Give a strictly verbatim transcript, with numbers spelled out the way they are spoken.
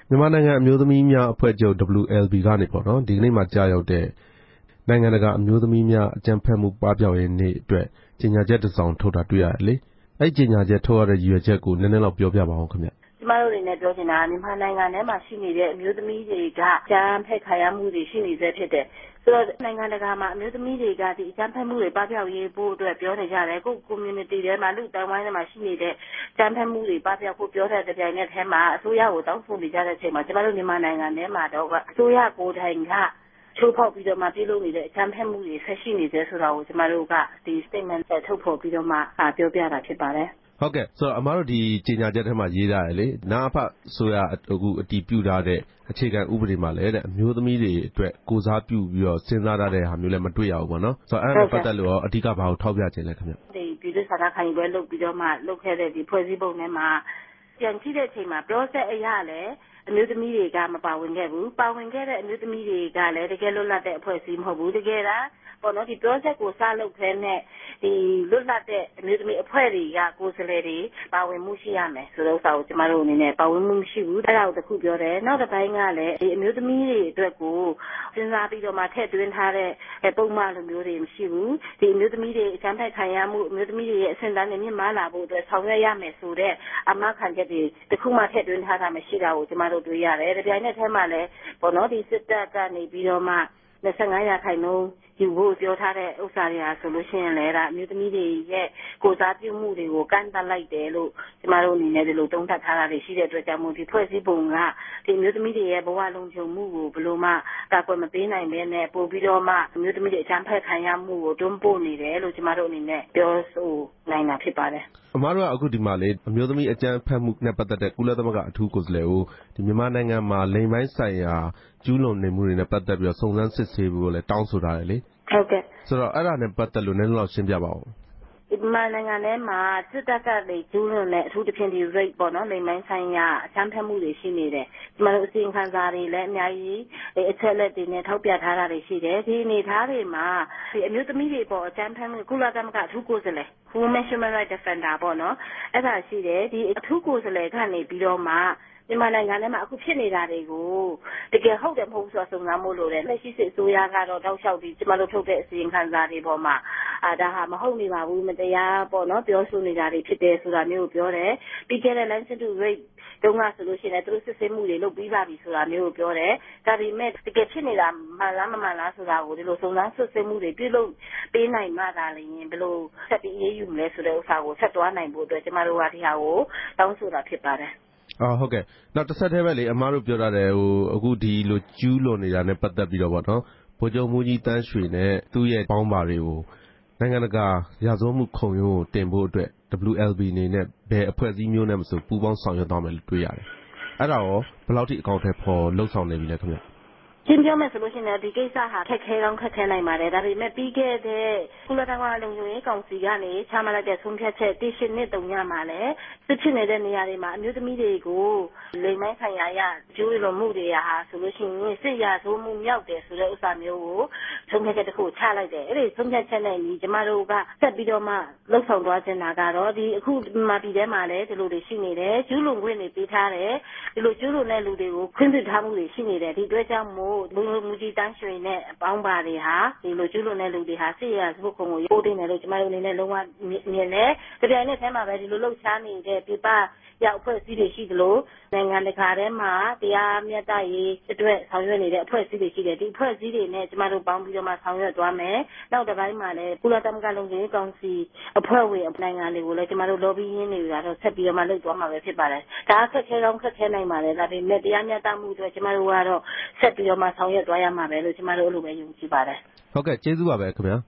မြန်မာနိုင်ငံအမျိုးသမီးများအဖွဲ့ချုပ် ဒဗ္ဗလူး အယ် ဘီ ကနေပေါ့နော်ဒီကနေ့မှာကြာရောက်တဲ့နိုင်ငံတကာအမျိုးသမီးများအကြမ်းဖက်မှုပပျောက်ရေးနေ့အတွက်ကြေညာချက်တစ်စောင်ထုတ်တာတွေ့ရတယ်လေအဲ့ကြေညာချက်ထုတ်ရတဲ့ရည်ရွယ်ချက်ကိုနည်းနည်းလောက်ပြောပြပါဦးခင်ဗျကျမတို့အနေနဲ့ပြောချင်တာမြန်မာနိုင်ငံထဲမှာရှိနေတဲ့အမျိုးသမီးတွေကကြမ်းဖက်ခံရမှုတွေရှိနေစေဖြစ်တယ်ဆိုတော့နိုင်ငံတကာမှာအမျိုးသမီးတွေကဒီအကြမ်းဖက်မှုတွေပပျောက်ရေးဖို့အတွက်ပြောနေကြတယ်ကို community ထဲမှာလူ့တန်းဝိုင်းထဲမှာရှိနေတဲ့ကြမ်းဖက်မှုတွေပပျောက်ဖို့ပြောတဲ့တဲ့ပြိုင်တဲ့ထဲမှာအစိုးရကိုတောင်းဆိုနေကြတဲ့အချိန်မှာကျမတို့မြန်မာနိုင်ငံထဲမှာတော့အစိုးရကိုယ်တိုင်ကချိုးဖောက်ပြီးတော့မှပြုလုပ်နေတဲ့အကြမ်းဖက်မှုတွေဆက်ရှိနေသေးဆိုတာကိုကျမတို့ကဒီ statement ထုတ်ဖော်ပြီးတော့မှပြောပြတာဖြစ်ပါတယ်ဟုတ်ကဲ့ဆိုတော့အမတို့ဒီကြေညာချက်ထဲမှာရေးထားတယ်လေနအဖဆိုရအခုအတည်ပြုထားတဲ့အခြေခံဥပဒေမှာလည်းတဲ့အမျိုးသမီးတွေအတွက်ကိုစားပြုပြီးတော့စဉ်းစားထားတဲ့ဟာမျိုးလည်းမတွေ့ရဘူးပေါ့နော်ဆိုတော့အဲ့ဒါနဲ့ပတ်သက်လို့ရောအဓိကဘာကိုထောက်ပြခြင်းလဲခင်ဗျဒီပြည်သူ့စာနာခံယူပွဲလုပ်ပြီးတော့မှလုပ်ခဲ့တဲ့ဒီဖွဲ့စည်းပုံထဲမှာပြန်ကြည့်တဲ့အချိန်မှာ process အရာလည်းအမျိုးသမီးတွေကမပါဝင်ခဲ့ဘူးပါဝင်ခဲ့တဲ့အမျိုးသမီးတွေကလည်းတကယ်လွတ်လပ်တဲ့အဖွဲ့အစည်းမဟုတ်ဘူးတကယ်လားပေါ့နော်ဒီ process ကိုစလုပ်ခဲနဲ့ဒီလွတ်လပ်တဲ့အမျိုးသမီးအဖွဲ့တွေကကိုယ်စားလှယ်တွေပါဝင်မှုရှိရမယ်ဆိုတဲ့ဥစ္စာကိုကျမတို့အနေနဲ့ပါဝင်မှုမရှိဘူးအဲ့ဒါကိုတခုပြောတယ်နောက်တစ်ပိုင်းကလည်းဒီအမျိုးသမီးတွေအတွက်ကိုစဉ်းစားပြီးတော့မှထည့်သွင်းထားတဲ့ပုံမှန်လိုမျိုးတွေမရှိဘူးဒီအမျိုးသမီးတွေအကြမ်းဖက်ခံရမှုအမျိုးသမီးတွေရဲ့အဆင့်တန်းတွေမြင့်မားလာဖို့အတွက်ဆောင်ရွက်ရမယ်ဆိုတဲ့အမှားခံချက်တွေတခုမှထည့်သွင်းထားတာမရှိတာကိုကျမတို့တွေ့ရတယ်ဒီပြိုင်တဲ့ထဲမှာလည်းပေါ့နော်ဒီစစ်တပ်ကနေပြီးတော့မှ၂၅ရာခိုင်နှုန်းယူဖို့ပြောထားတဲ့ဥစ္စာတွေဟာဆိုလို့ရှိရင်လည်းဒါအမျိုးသမီးတွေရဲ့ကိုစားပြုမှုတွေကိုကန့်သတ်လိုက်တယ်လို့ကျမတို့အနေနဲ့ဒီလိုသုံးသပ်ထားတာတွေရှိတဲ့အတွက်ကြောင့်မို့ဒီဖွဲ့စည်းပုံကဒီအမျိုးသမီးတွေရဲ့ဘဝလုံခြုံမှုကိုဘယ်လိုမှကာကွယ်မပေးနိုင်ဘဲနဲ့ပို့ပြီးတော့မှအမျိုးသမီးတွေအကြမ်းဖက်ခံရမှုကိုတွန်းပို့နေတယ်လို့ကျမတို့အနေနဲ့ပြောဆိုနိုင်တာဖြစ်ပါတယ်အမားတို့ကအခုဒီမှာလေအမျိုးသမီးအကြမ်းဖက်မှုနဲ့ပတ်သက်တဲ့ကုလသမဂ္ဂအထူးကိုယ်စားလှယ်ကိုဒီမြန်မာနိုင်ငံမှာလိင်ပိုင်းဆိုင်ရာကျူးလွန်နေမှုတွေနဲ့ပတ်သက်ပြီးတော့စုံစမ်းစစ်ဆေးဖို့လည်းတောင်းဆိုထားတယ်လေဟုတ်ကဲ့ဆိုတော့အဲ့ဒါနဲ့ပတ်သက်လို့နည်းနည်းလောက်ရှင်းပြပါဦးမြန်မာနိုင်ငံထဲမှာစစ်တပ်ကလေကျူးလွန်တဲ့အထူးသဖြင့်ဒီ rape ပေါ့နော်လိင်ပိုင်းဆိုင်ရာအကြမ်းဖက်မှုတွေရှိနေတယ်ဒီမှာအစီရင်ခံစာတွေလည်းအများကြီးအချက်လက်တွေနဲ့ထောက်ပြထားတာတွေရှိတယ်ဒီအနေထားတွေမှာဒီအမျိုးသမီးတွေပေါ်အကြမ်းဖက်မှုကုလသမဂ္ဂအထူးကိုယ်စားလှယ် Women Human Rights Defender ပေါ့နော်အဲ့ဒါရှိတယ်ဒီအထူးကိုယ်စားလှယ်ကနေပြီးတော့မှမြန်မာနိုင်ငံထဲမှာအခုဖြစ်နေတာတွေကိုတကယ်ဟုတ်တယ်မဟုတ်ဘူးဆိုတာစုံစမ်းဖို့လိုတယ်လက်ရှိစစ်အစိုးရကတော့တောက်လျှောက်ဒီကျမတို့ထုတ်တဲ့အစီရင်ခံစာတွေပေါ်မှာအာဒါဟာမဟုတ်နေပါဘူးမတရားပေါ့နော်ပြောဆိုနေတာတွေဖြစ်တယ်ဆိုတာမျိုးကိုပြောတယ်ပြီးခဲ့တဲ့ License to Rape တုန်းကဆိုလို့ရှိရင်သူတို့စစ်ဆေးမှုတွေလုပ်ပြီးပါပြီဆိုတာမျိုးကိုပြောတယ်ဒါပေမဲ့တကယ်ဖြစ်နေတာမှန်လားမမှန်လားဆိုတာကိုဒီလိုစုံစမ်းစစ်ဆေးမှုတွေပြုလုပ်ပေးနိုင်မှသာလျှင်ဘယ်လိုဆက်ပြီးအေးအေးယူမလဲဆိုတဲ့ဥစ္စာကိုဆက်သွားနိုင်ဖို့အတွက်ကျမတို့ကဒီဟာကိုတောင်းဆိုတာဖြစ်ပါတယ်အော်ဟုတ်ကဲ့နောက်တစ်ဆက်တည်းပဲလေအမားတို့ပြောထားတယ်ဟိုအခုဒီလိုကျူးလွန်နေတာနဲ့ပတ်သက်ပြီးတော့ဗောနော်ဗိုလ်ချုပ်မှူးကြီးတန်းရွှေနဲ့သူ့ရဲ့ပေါင်းပါတွေကိုနိုင်ငံတကာရာဇဝတ်မှုခုံရုံးကိုတင်ဖို့အတွက် ဒဗ္ဗလူး အယ် ဘီ အနေနဲ့ဘယ်အဖွဲ့အစည်းမျိုးနဲ့မဆိုပူးပေါင်းဆောင်ရွက်သွားမယ်လို့တွေ့ရတယ်အဲ့ဒါရောဘယ်လောက်ထိအကောင့်ထဲပေါ်လှုပ်ဆောင်နေပြီလဲခင်ဗျရှင်းပြောမယ်ဆိုလို့ရှိရင်ဒီကိစ္စဟာခက်ခဲကောင်းခက်ခဲနိုင်ပါတယ်ဒါပေမဲ့ပြီးခဲ့တဲ့ကုလသမဂ္ဂလုံခြုံရေးကောင်စီကနေချမှတ်လိုက်တဲ့ဆုံးဖြတ်ချက်တစ်ရှင်းနှစ်တုံညမှာလည်းစစ်ဖြစ်နေတဲ့နေရာတွေမှာအမျိုးသမီးတွေကိုလိင်ပိုင်းဆိုင်ရာအရကျူးလွန်မှုတွေဟာဆိုလို့ရှိရင်စစ်ရာဇဝတ်မှုမြောက်တယ်ဆိုတဲ့ဥစ္စာမျိုးကိုဆုံးဖြတ်ချက်တစ်ခုချလိုက်တယ်အဲ့ဒီဆုံးဖြတ်ချက်နဲ့ညီကျမတို့ကဆက်ပြီးတော့မှလှုပ်ဆောင်သွားချင်တာကတော့ဒီအခုမှာပြည်ထဲမှာလည်းဒီလိုတွေရှိနေတယ်ကျူးလွန်ခွင့်တွေပေးထားတယ်ဒီလိုကျူးလွန်တဲ့လူတွေကိုခွင့်ပြုထားမှုတွေရှိနေတယ်ဒီအတွက်ကြောင့်မို့လူမူကြီးတန်းရွှေနဲ့ပေါင်းပါတွေဟာဒီလိုကျူးလွန်တဲ့လူတွေဟာစစ်ရာဇဝတ်ခုံကိုပို့တင်တယ်လို့ကျမတို့အနေနဲ့လုံးဝမြင်တယ်။ကြပြိုင်တဲ့ထဲမှာပဲဒီလိုလှုပ်ရှားနေတဲ့ပြပရောက်အဖွဲ့အစည်းတွေရှိသလိုနိုင်ငံတကာထဲမှာတရားမျှတရေးအတွက်ဆောင်ရွက်နေတဲ့အဖွဲ့အစည်းတွေရှိတယ်ဒီအဖွဲ့အစည်းတွေနဲ့ကျမတို့ပေါင်းပြီးတော့မှဆောင်ရွက်သွားမယ်။နောက်တစ်ပိုင်းမှာလည်းကုလသမဂ္ဂလုံခြုံရေးကောင်စီအဖွဲ့ဝင်နိုင်ငံတွေကိုလည်းကျမတို့ lobby ရင်းတွေကတော့ဆက်ပြီးတော့မှလုပ်သွားမှာပဲဖြစ်ပါတယ်။ဒါအခက်ခဲကောင်းခက်ခဲနိုင်ပါတယ်ဒါပေမဲ့တရားမျှတမှုအတွက်ကျမတို့ကတော့ဆက်ပြီးတော့မှဆောင်ရွက်သွားရမှာပဲလို့ကျမတို့အဲ့လိုပဲယုံကြည်ပါတယ်ဟုတ်ကဲ့ကျေးဇူးပါပဲခင်ဗျာ